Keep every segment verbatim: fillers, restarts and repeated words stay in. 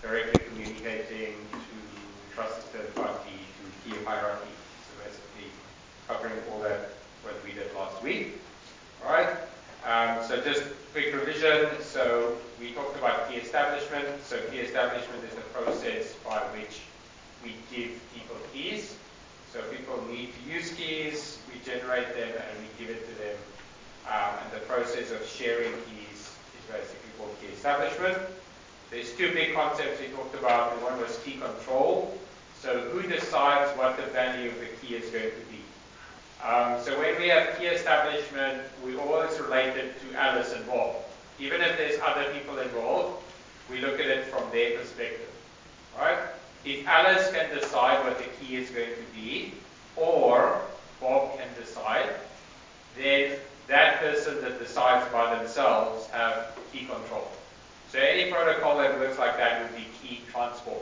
directly communicating to trusted third party, to key hierarchy. So basically covering all that what we did last week. Alright, um, so just quick revision. So we talked about key establishment. So key establishment is the process by which we give people keys. So people need to use keys, we generate them and we give it to them. Um, and the process of sharing keys is basically called key establishment. There's two big concepts we talked about. The one was key control. So who decides what the value of the key is going to be? Um, so when we have key establishment, we always relate it to Alice and Bob. Even if there's other people involved, we look at it from their perspective. Right? If Alice can decide what the key is going to be, or Bob can decide, then that person that decides by themselves have key control. So any protocol that works like that would be key transport.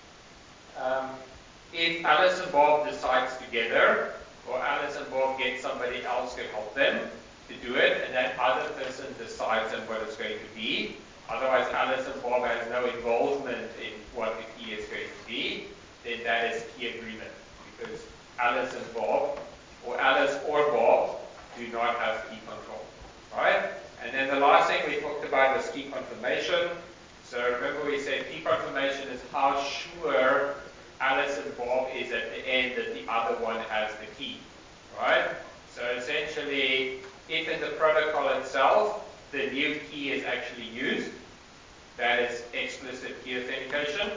Um, if Alice and Bob decides together, or Alice and Bob get somebody else to help them to do it, and that other person decides on what it's going to be, otherwise Alice and Bob has no involvement in what the key is going to be, then that is key agreement. Because Alice and Bob, or Alice or Bob, do not have key control. Right? And then the last thing we talked about was key confirmation. So remember we said key confirmation is how sure Alice and Bob is at the end that the other one has the key. Right? So essentially, if in the protocol itself, the new key is actually used, that is explicit key authentication.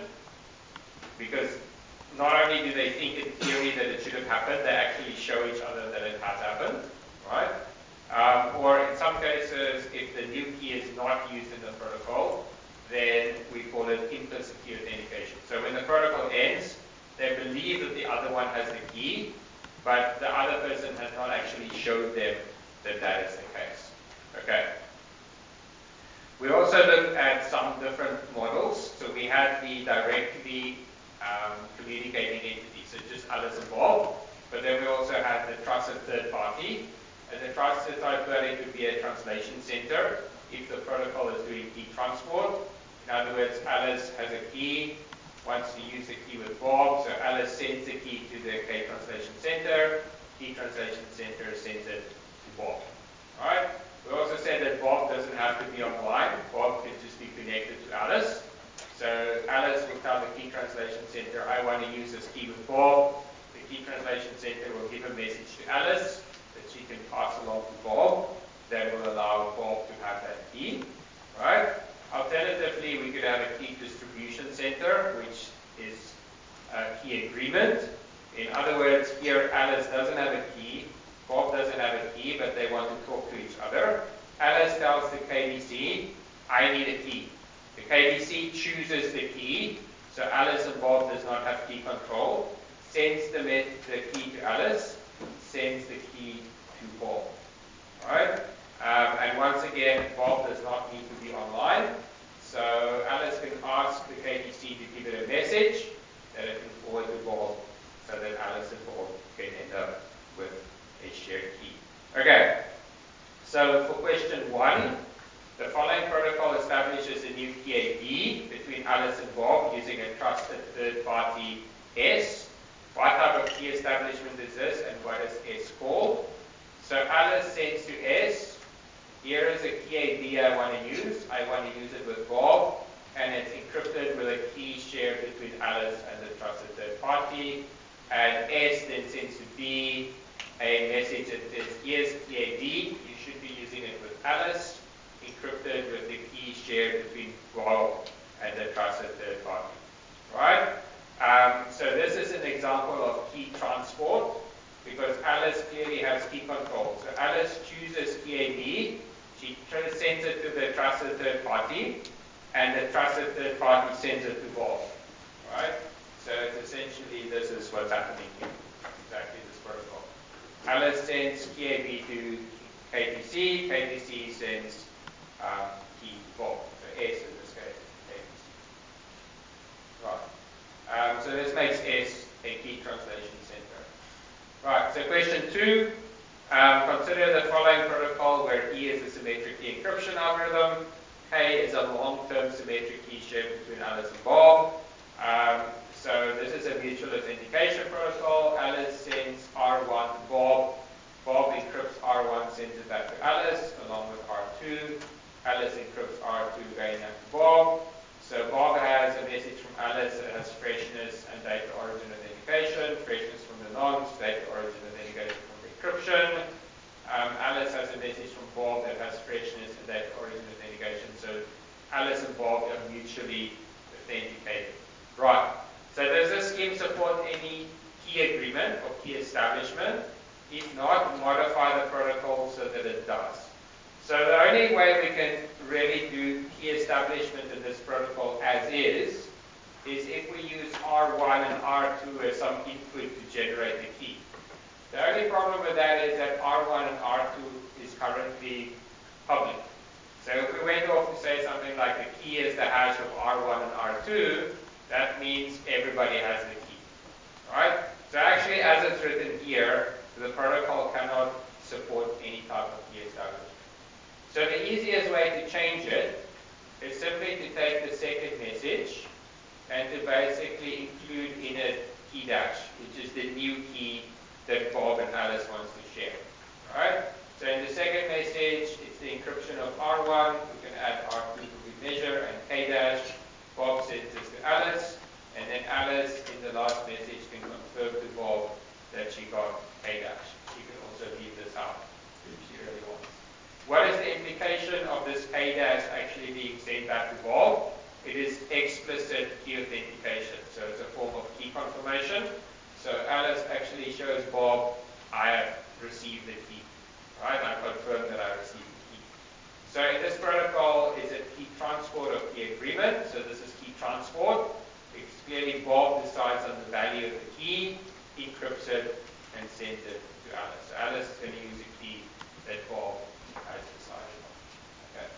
Because not only do they think in theory that it should have happened, they actually show each other that it has happened. Right? Um, or in some cases, if the new key is not used in the protocol, then we call it implicit key authentication. So when the protocol ends, they believe that the other one has the key, but the other person has not actually showed them that that is the case. Okay. We also looked at some different models. So we had the directly um, communicating entity, so just Alice and Bob, but then we also had the trusted third party. And the trusted third party could be a translation center if the protocol is doing key transport. In other words, Alice has a key, wants to use the key with Bob, so Alice sends the key to the K translation center, Key translation center sends it to Bob. Alright? We also said that Bob doesn't have to be online. Bob can just be connected to Alice. So Alice will tell the Key translation center, I want to use this key with Bob. The Key translation center will give a message to Alice that she can pass along to Bob. That will allow Bob to have that key. Right? Alternatively, we could have a key distribution center, which is a key agreement. In other words, here Alice doesn't have a key, Bob doesn't have a key, but they want to talk to each other. Alice tells the K D C, I need a key. The K D C chooses the key, so Alice and Bob does not have key control, sends the, the key to Alice, sends the key to Bob. Alright? Um, and once again, Bob does not need to be online, so Alice can ask the K D C to give it a message that it can forward to Bob, so that Alice and Bob can end up with a shared key. Okay, so for question one, the following protocol establishes a new K A B between Alice and Bob using a trusted third party S. What type of key establishment is this and what is S called? So Alice sends to S, here is a K A B I want to use. I want to use it with Bob, and it's encrypted with a key shared between Alice and the trusted third party. And S then sends to B a message that says, here's K A B, you should be using it with Alice, encrypted with the key shared between Bob and the trusted third party. Right? Um, so this is an example of key transport, because Alice clearly has key control. So Alice chooses K A B, she sends it to the trusted third party, and the trusted third party sends it to Bob. Right? So it's essentially this is what's happening here. Exactly this protocol. Alice sends K A B to K D C, K D C sends um, key to Bob. So S in this case is K D C. Right. Um, so this makes S a key translation center. Right, so question two. Um, consider the following protocol where E is a symmetric key encryption algorithm, K is a long-term symmetric key shared between Alice and Bob. Um, so this is a mutual authentication protocol. Alice sends R one to Bob. Bob encrypts R one, sends it back to Alice, along with R two. Alice encrypts R two going back to Bob. So Bob has a message from Alice that has freshness and data origin authentication. Freshness from the nonce, data origin authentication from encryption. Um, Alice has a message from Bob that has freshness and data origin authentication. So Alice and Bob are mutually authenticated. Right. So does this scheme support any key agreement or key establishment? If not, modify the protocol so that it does. So the only way we can really do key establishment in this protocol as is, is if we use R one and R two as some input to generate the key. The only problem with that is that R one and R two is currently public. So if we went off to say something like the key is the hash of R one and R two, that means everybody has the key. Right? So actually, as it's written here, the protocol cannot support any type of key establishment. So the easiest way to change it is simply to take the second message and to basically include in it key dash, which is the new key that Bob and Alice wants to share. Alright? So in the second message, it's the encryption of R one. We can add R two to measure and K dash. Bob sends this to Alice, and then Alice in the last message can confirm to Bob that she got K dash. She can also leave this out if she really wants. What is the implication of this K dash actually being sent back to Bob? It is explicit key authentication. So it's a form of key confirmation. So Alice actually shows Bob, I have received the key. Right? I confirm that I received the key. So in this protocol is a key transport of key agreement. So this is key transport. It's clearly Bob decides on the value of the key, encrypts it, and sends it to Alice. So Alice is going to use a key that Bob has decided on. Okay.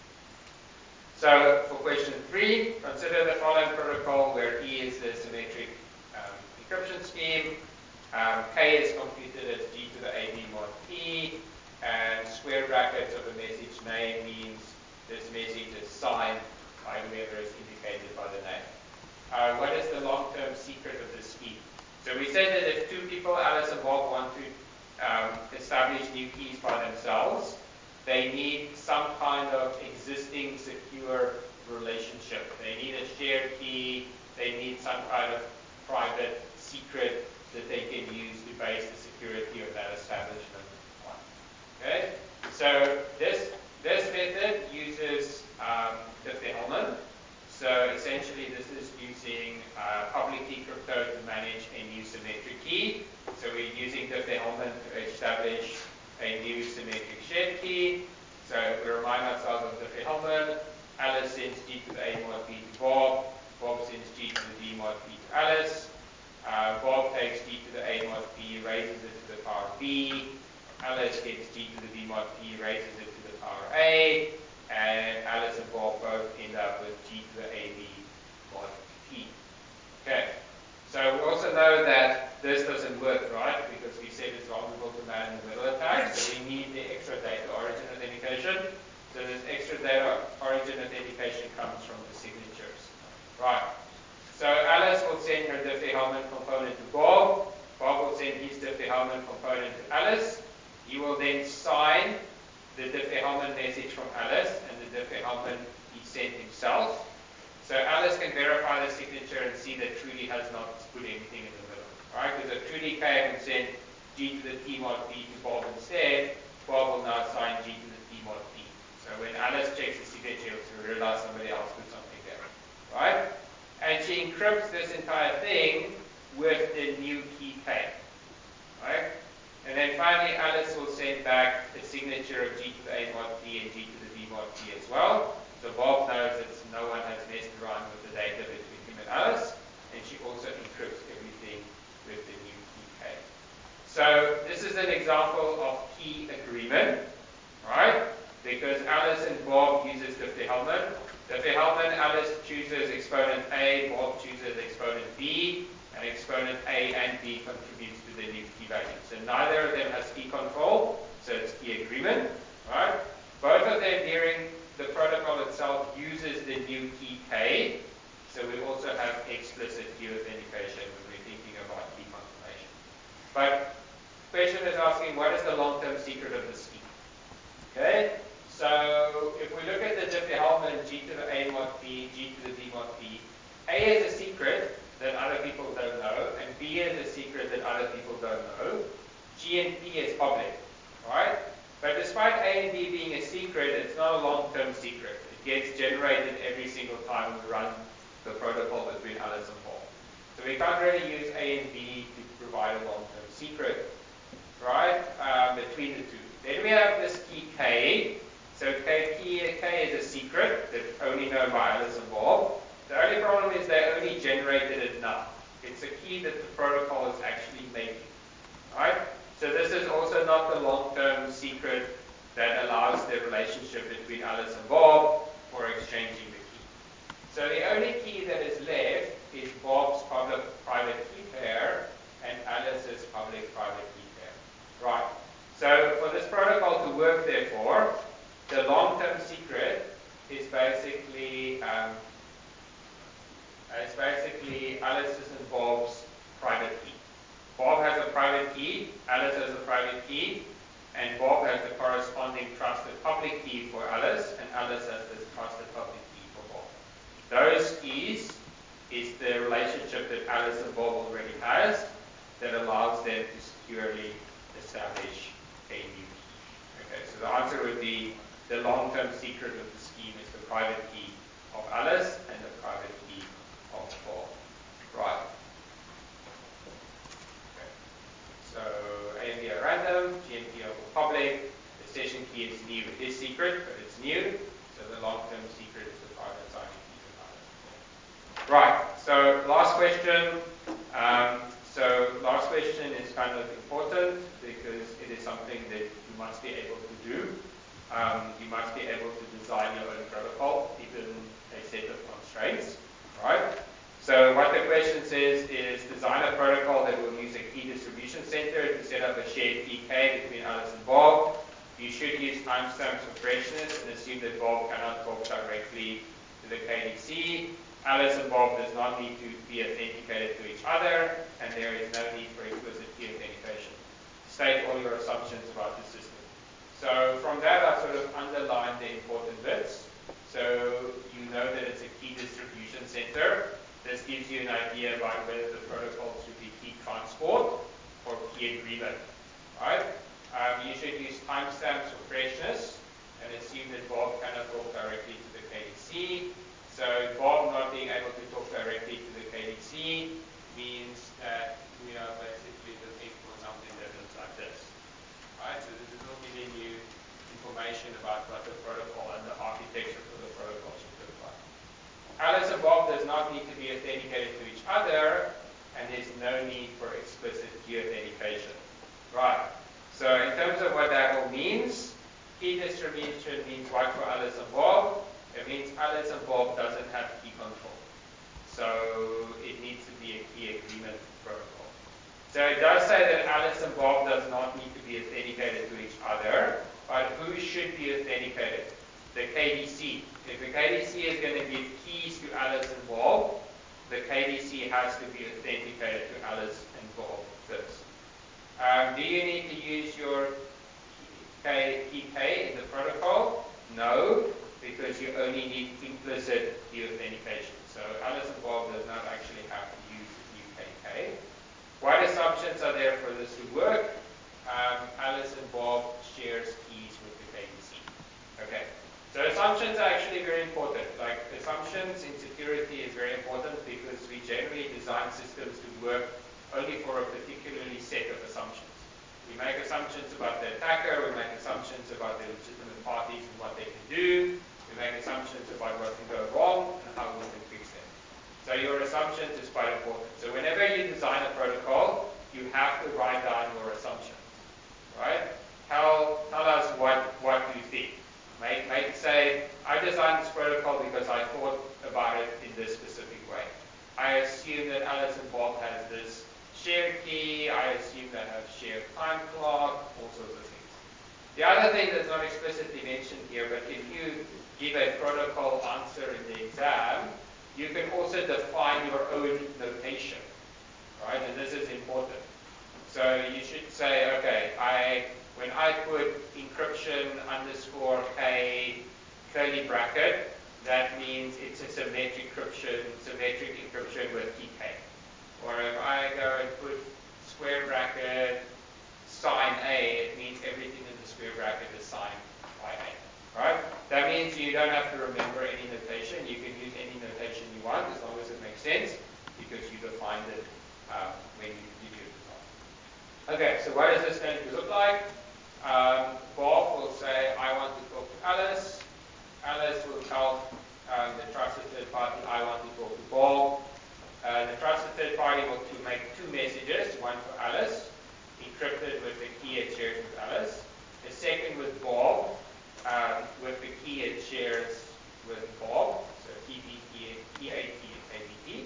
So for question three, consider the following protocol where E is the symmetric um, encryption scheme. Um, K is computed as G to the A B mod P, and square brackets of a message name means this message is signed by whoever is indicated by the name. Uh, what is the long-term secret of this scheme? So we said that if two people, Alice and Bob, want to um, establish new keys by themselves, they need some kind of existing secure relationship. They need a shared key, they need some kind of private secret that they can use to base the security of that establishment on. Okay? So this, this method uses um, Diffie-Hellman. So essentially this is using uh, public key crypto to manage a new symmetric key. So we're using Diffie-Hellman to establish a new symmetric shared key. So we remind ourselves of Diffie-Hellman. Alice sends G to the A mod P to Bob. Bob sends G to the D mod P to Alice. Uh, Bob takes G to the A mod P, raises it to the power B. Alice gets G to the B mod P, raises it to the power A. And Alice and Bob both end up with G to the A B mod P. Okay. So we also know that this doesn't work, right? Because we said it's vulnerable to man in the middle attack. So we need the extra data origin authentication. So this extra data origin authentication comes from the signatures. Right. So Alice will send her Diffie-Hellman component to Bob. Bob will send his Diffie-Hellman component to Alice. He will then sign the Diffie-Hellman message from Alice and the Diffie-Hellman he sent himself. So Alice can verify the signature and see that Trudy has not put anything in the middle. Right? Because if Trudy came and sent G to the T mod P to Bob instead, Bob will now sign G to the T mod P. So when Alice checks the signature, she'll realize somebody else put something there. Right? And she encrypts this entire thing with the new key K. Right? And then finally, Alice will send back a signature of G to the A mod P and G to the B mod P as well. So Bob knows that no one has messed around with the data between him and Alice. And she also encrypts everything with the new key K. So this is an example of key agreement. Right? Because Alice and Bob uses Diffie-Hellman. Diffie-Hellman, Alice chooses exponent A, Bob chooses exponent B, and exponent A and B contributes to the new key value. So neither of them has key control, so it's key agreement, right? Both of them during the protocol itself uses the new key K. So we also have explicit key authentication when we're thinking about key confirmation. But the question is asking, what is the long-term secret of the scheme? Okay, so if we look at the Diffie-Hellman G to the A mod B, G to the D mod B, A is a secret that other people don't know, and B is a secret that other people don't know. G and P is public, right? But despite A and B being a secret, it's not a long-term secret. It gets generated every single time we run the protocol between Alice and Paul. So we can't really use A and B to provide a long-term secret, right, um, between the two. Then we have this key K. So K, key, K is a secret that's only known by Alice and Bob. The only problem is they only generated it now. It's a key that the protocol is actually making, right? So this is also not the long-term secret that allows the relationship between Alice and Bob for exchanging the key. So the only key that is left is Bob's public-private key pair and Alice's public-private key pair. Right. So for this protocol to work, therefore, the long-term secret is basically um, it's basically Alice's and Bob's private key. Bob has a private key, Alice has a private key, and Bob has the corresponding trusted public key for Alice, and Alice has this trusted public key for Bob. Those keys is the relationship that Alice and Bob already has that allows them to securely establish a new key. Okay, so the answer would be the long-term secret of the scheme is the private key of Alice and the private key of Bob. Right. Okay. So A and B are random, G and P are public. The session key is new. It is secret, but it's new. So the long-term secret is the private signing key of Alice. Right. So last question. Um, so last question is kind of important because it is something that you must be able to do. Um, you must be able to design your own protocol, given a set of constraints, right? So what the question says is design a protocol that will use a key distribution center to set up a shared P K between Alice and Bob. You should use timestamps for freshness and assume that Bob cannot talk directly to the K D C. Alice and Bob does not need to be authenticated to each other, and there is no need for explicit key authentication. State all your assumptions about the system. So from that, I've sort of underlined the important bits. So you know that it's a key distribution center. This gives you an idea about whether the protocol should be key transport or key agreement, right? Um, you should use timestamps for freshness and assume that Bob cannot talk directly to the K D C. So Bob not being able to talk directly to the K D C means that we are basically looking for something that looks like this. Right? So this is all giving you information about what the protocol and the architecture for the protocol should look like. Alice and Bob does not need to be authenticated to each other, and there's no need for explicit key authentication. Right. So in terms of what that all means, key distribution means what for Alice and Bob? It means Alice and Bob doesn't have key control. So it needs to be a key agreement protocol. So it does say that Alice and Bob does not need to be authenticated to each other, but who should be authenticated? The K D C. If the K D C is going to give keys to Alice and Bob, the K D C has to be authenticated to Alice and Bob first. Um, do you need to use your P K in the protocol? No, because you only need implicit key authentication. So Alice and Bob does not actually have to use the new K K. What assumptions are there for this to work? Um, Alice and Bob shares keys with the K D C. Okay. So assumptions are actually very important. Like assumptions in security is very important because we generally design systems to work only for a particularly set of assumptions. We make assumptions about the attacker, we make assumptions about the legitimate parties and what they can do, we make assumptions about what can go wrong and how we can fix them. So your assumptions is quite important. So whenever you design a protocol, you have to write down your assumptions, right? Tell, tell us what, what you think. Make, make say, I designed this protocol because I thought about it in this specific way. I assume that Alice and Bob has this shared key. I assume they have shared time clock, all sorts of things. The other thing that's not explicitly mentioned here, but if you give a protocol answer in the exam, also define your own notation, right? And this is important. So you should say, okay, I when I put encryption underscore K curly bracket, that means it's a symmetric encryption, symmetric encryption with key K. Or if I go and put square bracket sign A, it means everything in the square bracket is signed by A. Right? That means you don't have to remember any notation. You can use any notation you want as long as it makes sense because you defined it um, when you did your design. Okay, so what is this going to look like? Um, Bob will say, I want to talk to Alice. Alice will tell um, the trusted third party, I want to talk to Bob. Uh, the trusted third party will to make two messages, one for Alice, encrypted with the key it shares with Alice. The second with Bob, um, with the key it shares with Bob, so T P P, T A T, and K B T.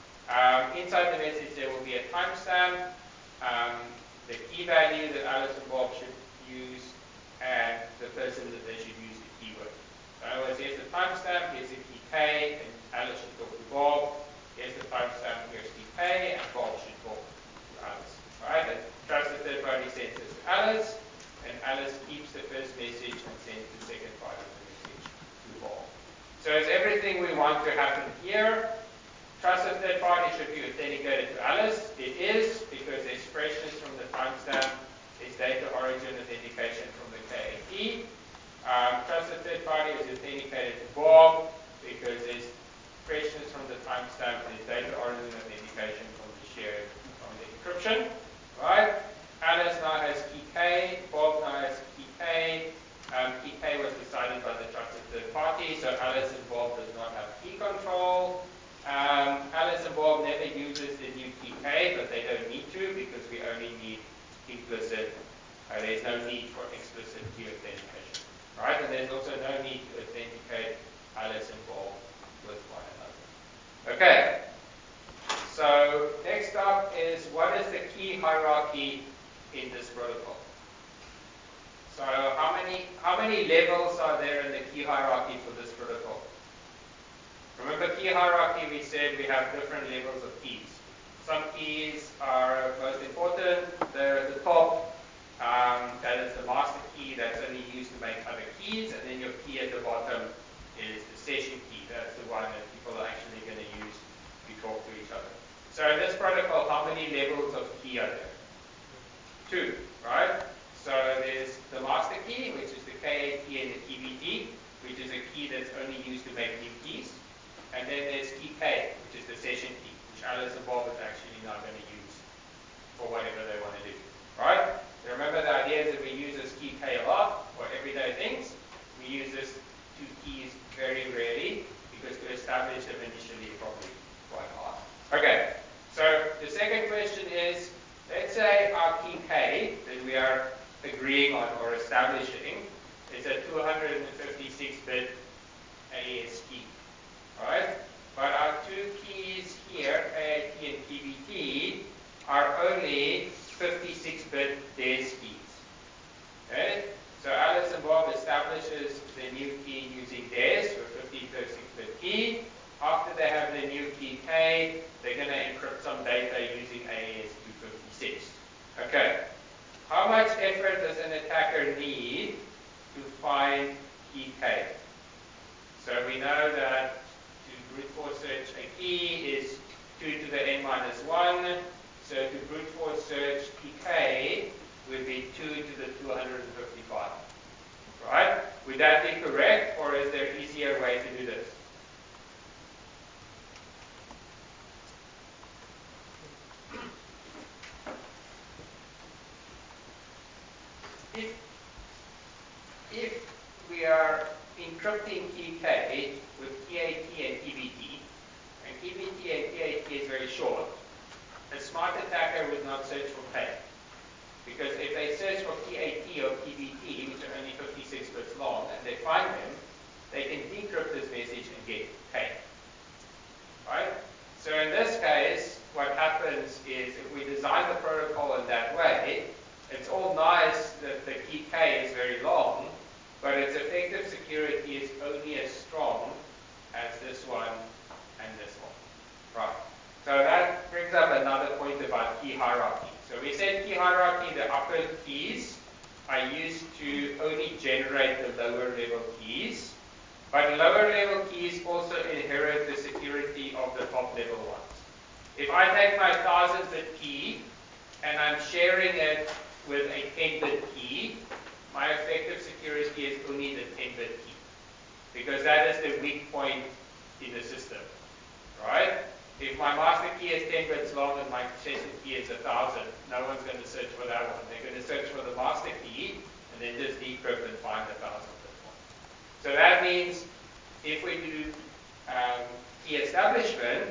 Um, inside the message there will be a timestamp, um, the key value that Alice and Bob should use, and the person that they should use the key with. So in other words, here's the timestamp, here's the key K, and Alice should talk to Bob. Here's the timestamp, here's key K, and Bob should talk to Alice. Alright, the trusted third party sends this to Alice, and Alice keeps the first message and sends the second part of the message to Bob. So it's everything we want to happen here. Trusted third party should be authenticated to Alice. It is, because there's freshness from the timestamp, there's data origin authentication from the K A T. Um, trusted third party is authenticated to Bob because there's freshness from the timestamp, there's data origin authentication from the shared, from the encryption. Right? Alice now has key K, Bob now has key K. Um, key K was decided by the trusted third party, so Alice and Bob does not have key control. Um, Alice and Bob never uses the new key K, but they don't need to because we only need implicit. Uh, there's no need for explicit key authentication. Right? And there's also no need to authenticate Alice and Bob with one another. Okay. So next up is what is the key hierarchy in this protocol? So how many how many levels are there in the key hierarchy for this protocol? Remember key hierarchy, we said we have different levels of keys. Some keys are most important, they're at the top. Um, that is the master key that's only used to make other keys, and then your key at the bottom is the session key. That's the one that people are actually going to use to talk to each other. So in this protocol, how many levels of key are there? Two, right? So there's the master key, which is the K A T and the K B T, which is a key that's only used to make new keys. And then there's key K, which is the session key, which Alice and Bob is actually not going to use for whatever they want to do. Right? So remember the idea is that we use this key K a lot for everyday things. We use this two keys very rarely because to establish them initially is probably quite hard. Okay, so the second question is, let's say our key K that we are agreeing on or establishing is a two hundred fifty-six bit A E S key. Alright? But our two keys here, K A T and K B T, are only fifty-six bit D E S keys. Okay? So Alice and Bob establishes the new key using D E S for fifty-six bit key. After they have the new key K, they're going to encrypt some data using A E S two fifty-six. Okay. How much effort does an attacker need to find key K? So we know that to brute force search a key is two to the n minus one. So to brute force search key K would be two to the two hundred fifty-five. Right? Would that be correct, or is there an easier way to do this? If, if we are encrypting key K with K A T and K B T, and K B T and K A T is very short, a smart attacker would not search for K. Because if they search for K A T or K B T, which are only fifty-six bits long, and they find them, they can decrypt this message and get K. Right? So in this case, what happens is if we design the protocol in that way, it's all nice that the key K is very long, but its effective security is only as strong as this one and this one. hierarchy, the upper keys are used to only generate the lower level keys, but lower level keys also inherit the security of the top level ones. If I take my one thousand bit key and I'm sharing it with a ten bit key, my effective security is only the ten bit key, because that is the weak point in the system, right? If my master key is ten bits long and my session key is one thousand, no one's going to search for that one. They're going to search for the master key and then just decrypt and find the one thousand bit one. So that means if we do um, key establishment,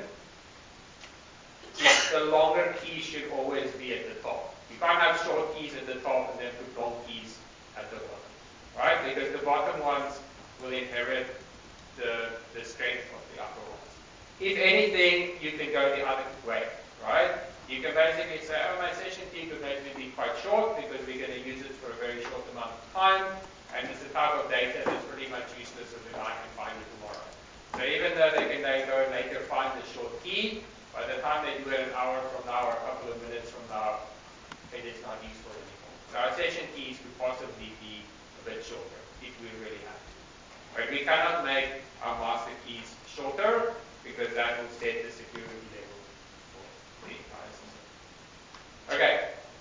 the longer key should always be at the top. You can't have short keys at the top and then put long keys at the bottom, right? Because the bottom ones will inherit the, the strength of the upper ones. If anything, you can go the other way, right? You can basically say, oh, my session key could maybe be quite short because we're going to use it for a very short amount of time, and it's a type of data that's pretty much useless so that I can find it tomorrow. So even though they can then go and later find the short key, by the time they do it an hour from now or a couple of minutes from now, it is not useful anymore. So our session keys could possibly be a bit shorter if we really have to. But we cannot make our master keys shorter because that will set the security level for the entire system. Okay.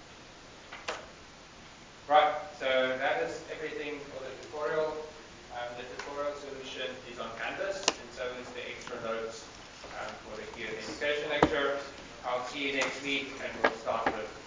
Right, so that is everything for the tutorial. Um, the tutorial solution is on Canvas, and so is the extra notes um, for the Q and A education lecture. I'll see you next week, and we'll start with